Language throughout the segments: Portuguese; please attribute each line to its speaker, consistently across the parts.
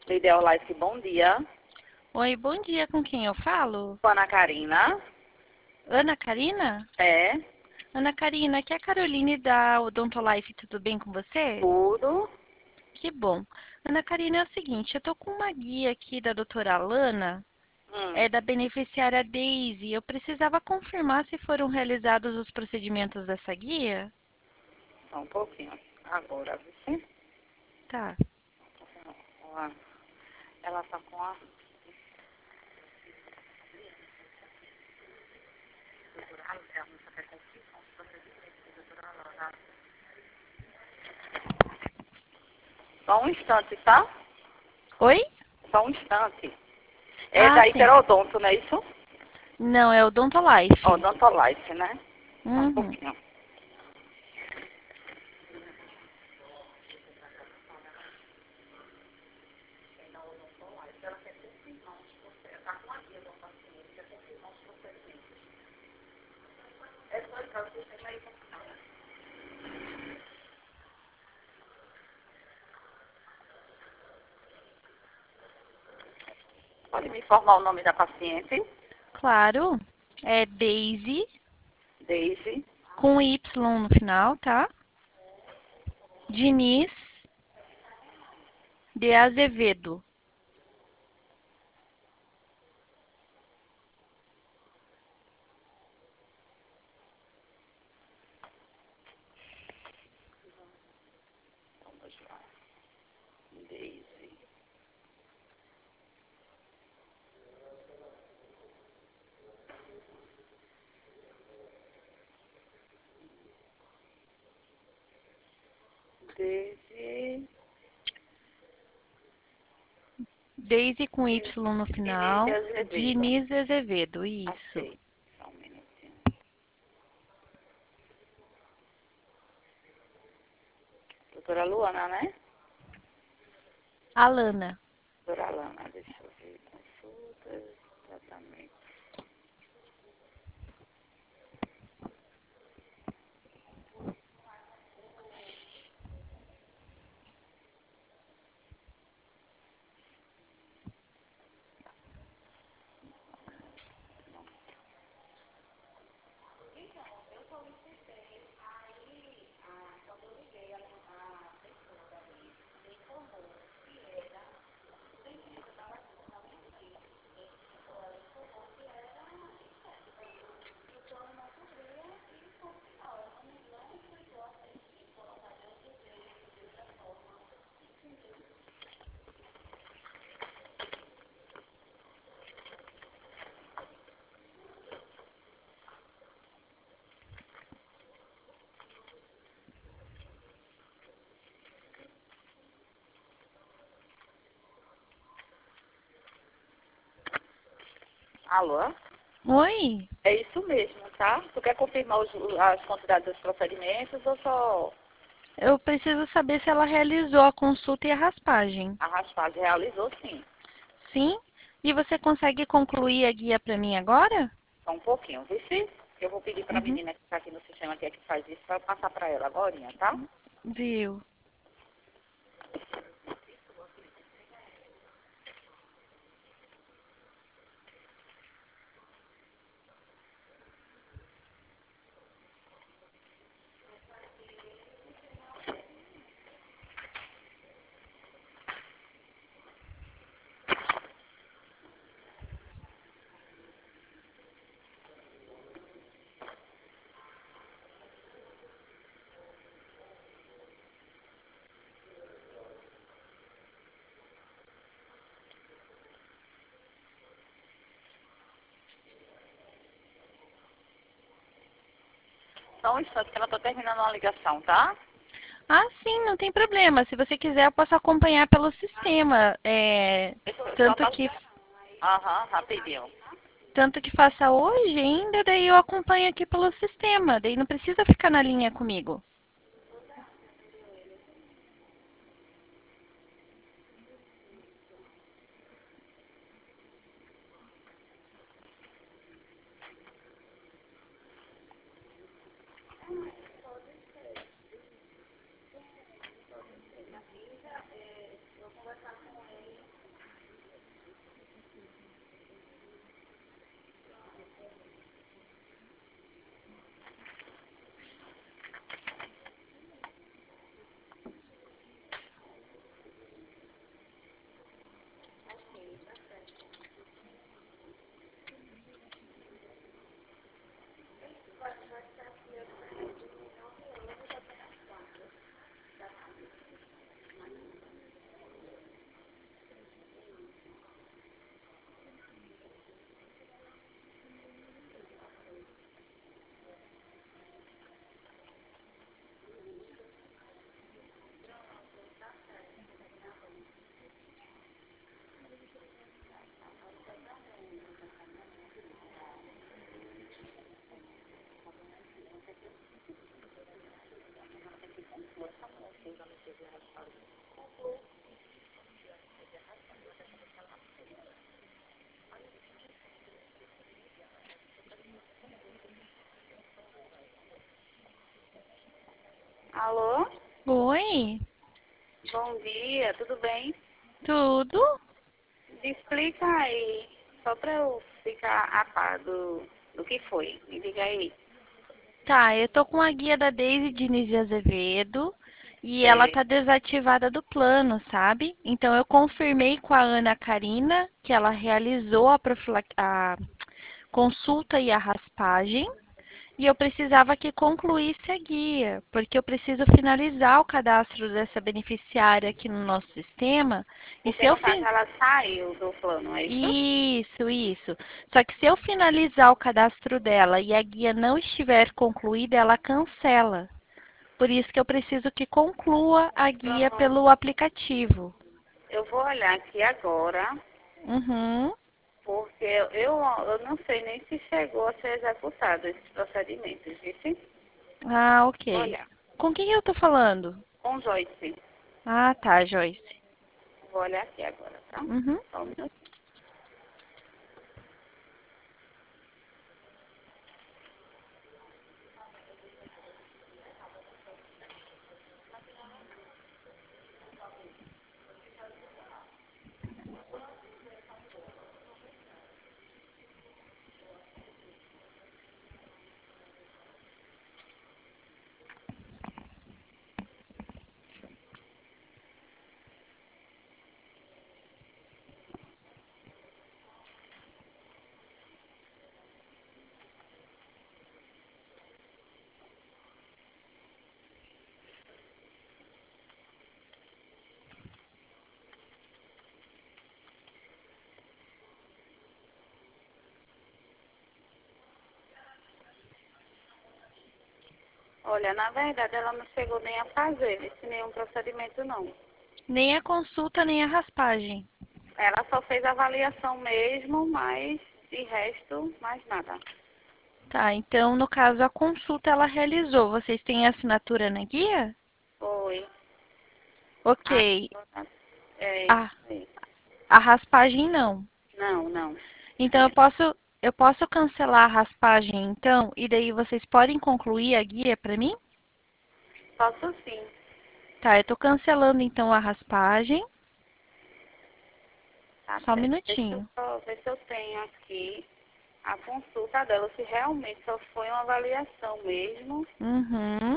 Speaker 1: Lidel Life, bom dia.
Speaker 2: Oi, bom dia, com quem eu falo?
Speaker 1: Com a Ana Karina.
Speaker 2: Ana Karina?
Speaker 1: É,
Speaker 2: Ana Karina, aqui é a Caroline da Odontolife, tudo bem com você?
Speaker 1: tudo.
Speaker 2: Que bom. Ana Karina, é o seguinte, eu tô com uma guia aqui da doutora Alana,
Speaker 1: Hum,
Speaker 2: é da beneficiária Daisy. Eu precisava confirmar se foram realizados os procedimentos dessa guia?
Speaker 1: só um pouquinho. Agora, você?
Speaker 2: Tá.
Speaker 1: Ela tá com a... Só um instante, tá?
Speaker 2: Oi?
Speaker 1: Só um instante. É
Speaker 2: Ah,
Speaker 1: da
Speaker 2: sim.
Speaker 1: Hiperodonto, não é isso?
Speaker 2: Não, é Odontolife.
Speaker 1: Odontolife, né? Só um
Speaker 2: Uhum.
Speaker 1: pouquinho. Pode me informar o nome da paciente?
Speaker 2: Claro, é Daisy,
Speaker 1: Daisy.
Speaker 2: com Y no final, tá? Diniz de Azevedo.
Speaker 1: Vamos lá. Daisy. Daisy.
Speaker 2: Daisy com Y no
Speaker 1: Diniz de
Speaker 2: final.
Speaker 1: Azevedo.
Speaker 2: Diniz Azevedo, isso.
Speaker 1: Achei. Só um minutinho. Doutora Luana, né?
Speaker 2: Alana.
Speaker 1: Doutora Alana, deixa eu ver. Consultas, tratamento. Alô?
Speaker 2: Oi,
Speaker 1: É isso mesmo, tá? Tu quer confirmar as quantidades dos procedimentos ou só
Speaker 2: eu preciso saber se ela realizou a consulta e a raspagem.
Speaker 1: a raspagem realizou sim?
Speaker 2: Sim? E você consegue concluir a guia para mim agora?
Speaker 1: Só um pouquinho, viu? Sim? Eu vou pedir para a
Speaker 2: Uhum.
Speaker 1: menina que está aqui no sistema que é que faz isso para passar para ela agora, tá?
Speaker 2: Viu?
Speaker 1: Só um instante que ela está terminando uma ligação, tá?
Speaker 2: Ah, sim, não tem problema. Se você quiser, eu posso acompanhar pelo sistema.
Speaker 1: Só
Speaker 2: Tanto
Speaker 1: tá...
Speaker 2: que,
Speaker 1: Aham, rapidinho.
Speaker 2: tanto que faça hoje ainda, daí eu acompanho aqui pelo sistema. Daí não precisa ficar na linha comigo. Oi,
Speaker 1: Bom dia, tudo bem?
Speaker 2: tudo?
Speaker 1: Me explica aí, só para eu ficar a par do que foi. Me diga aí.
Speaker 2: Tá, eu tô com a guia da Deise Diniz de Azevedo e ela
Speaker 1: É,
Speaker 2: tá desativada do plano, sabe? Então eu confirmei com a Ana Karina que ela realizou a consulta e a raspagem. E eu precisava que concluísse a guia, porque eu preciso finalizar o cadastro dessa beneficiária aqui no nosso sistema. E se
Speaker 1: porque
Speaker 2: eu
Speaker 1: no caso
Speaker 2: fi...
Speaker 1: ela saiu do plano, é isso?
Speaker 2: Isso. Só que se eu finalizar o cadastro dela e a guia não estiver concluída, ela cancela. Por isso que eu preciso que conclua a guia
Speaker 1: Pronto.
Speaker 2: pelo aplicativo.
Speaker 1: Eu vou olhar aqui agora,
Speaker 2: Uhum.
Speaker 1: porque eu não sei nem se chegou a ser executado esses procedimentos, disse?
Speaker 2: Ah,
Speaker 1: Vou
Speaker 2: ok.
Speaker 1: olhar.
Speaker 2: Com quem eu tô falando?
Speaker 1: Com Joyce.
Speaker 2: Ah, tá, Joyce.
Speaker 1: Vou olhar aqui agora, tá?
Speaker 2: Uhum.
Speaker 1: Só um minuto. Olha, na verdade ela não chegou nem a fazer esse nenhum procedimento não.
Speaker 2: Nem a consulta, nem a raspagem.
Speaker 1: Ela só fez a avaliação mesmo, mas de resto, mais nada.
Speaker 2: Tá, então no caso a consulta ela realizou. Vocês têm assinatura na guia?
Speaker 1: Foi.
Speaker 2: Ok.
Speaker 1: Ah, é isso
Speaker 2: A,
Speaker 1: aí.
Speaker 2: a raspagem não.
Speaker 1: Não, não.
Speaker 2: Então
Speaker 1: É,
Speaker 2: eu posso cancelar a raspagem então e daí vocês podem concluir a guia para mim?
Speaker 1: posso sim.
Speaker 2: Tá, eu tô cancelando então a raspagem.
Speaker 1: Tá
Speaker 2: Só um
Speaker 1: certo. Deixa eu
Speaker 2: minutinho.
Speaker 1: só ver se eu tenho aqui a consulta dela, se realmente só foi uma avaliação mesmo.
Speaker 2: Uhum.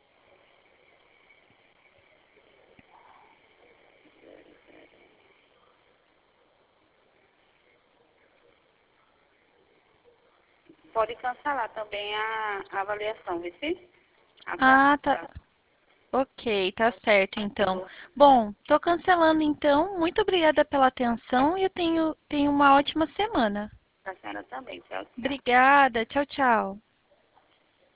Speaker 1: Pode cancelar também a avaliação, viu? A
Speaker 2: Ah, tá.
Speaker 1: consulta.
Speaker 2: Ok, tá certo então. Bom, tô cancelando então. Muito obrigada pela atenção e tenho uma ótima semana.
Speaker 1: Para a senhora também. Tchau, tchau.
Speaker 2: Obrigada. Tchau, tchau.